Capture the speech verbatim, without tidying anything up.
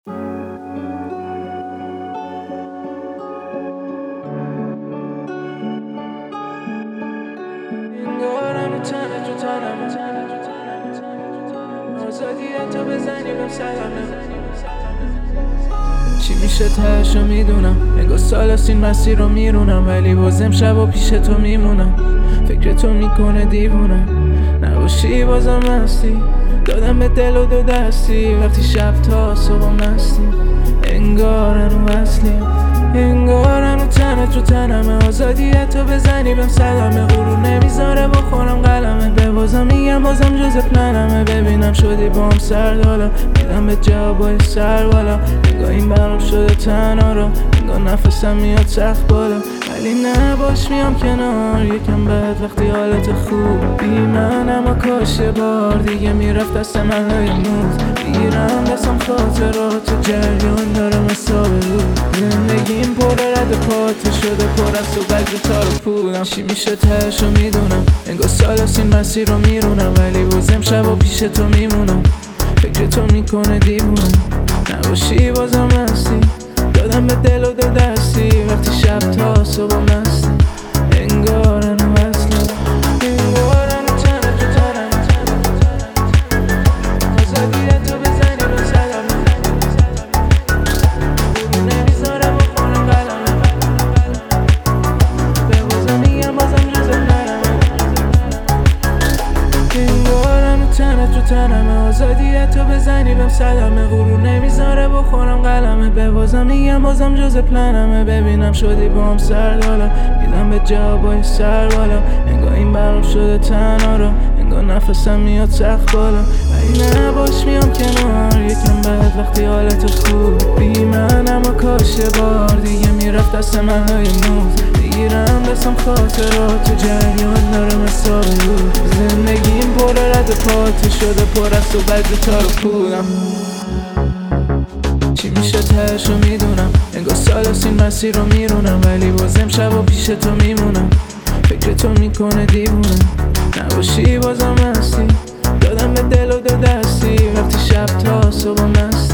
چی میشه تهشو میدونم، انگار سال است این مسیر رو میرونم، ولی باز امشب و پیش تو میمونم. فکر تو میکنه دیوونم، نباشی بازم هستی. دادم به دل و دو دستی، وقتی شب تا صبح مستی. انگار هنو وصلی، انگار هنو تنت رو تنمه. آزادیه تو بزنی بهم صدمه، غرور نمیذاره بخورم قلمه. به بازم میگم بازم جز پلنمه، ببینم شدی با هم سرد حالا. میدم به جوابای سر بالا، انگار این برام شده تنها را. انگار نفسم میاد سخت بالا، ولی نه باش میام کنار. یکم بعد وقتی حالت خوب بی من، اما کاش یه بار دیگه میرفت دست من های موز. میرم دستم خاطرات جریان دارم حساب رو. زندگیم پر رد پاته شده، پر از تو بگل تار و پودم. چی میشه تهشو میدونم، انگار سال است این مسیر رو میرونم، ولی بازم شب و پیش تو میمونم. فکر تو میکنه دیوونم، نباشی بازم هستی. دادم به دل و دو دستی، وقتی شب تا صبح مستی. انگار هنو وصله، انگار هنو تنت تو تنم. آزادیه تو بزنی به صدمه، غرور نمیذاره بخورم قلمه. به بازم میگم بازم جز پلنمه، انگار هنو تنت تو تنمه. آزادیه تو بزنی بهم صدمه، غرور نمیذاره بخورم قلمه. به بازم میگم بازم جز پلنمه، ببینم شدی با هم سرد حالا. میدم به جوابای سر بالا، انگار این برام شده تنها را. انگار نفسم میاد سخت بالا، ولی نه باش میام کنار. یکم بعد وقتی حالت خوب بی من، اما کاش یه بار دیگه میرفت دست من های موز. بگیرم دستم خاطرات تو جریان دارم حساب رو. زندگیم پر رد پاته شده، پر از تو بگل تار و پودم. چی میشه تهشو میدونم، انگار سال است این مسیر رو میرونم، ولی بازم شب و پیش تو میمونم. فکر تو میکنه دیوونم، نباشی بازم هستی. دادم به دل و دو دستی، وقتی شب تا صبح مستی.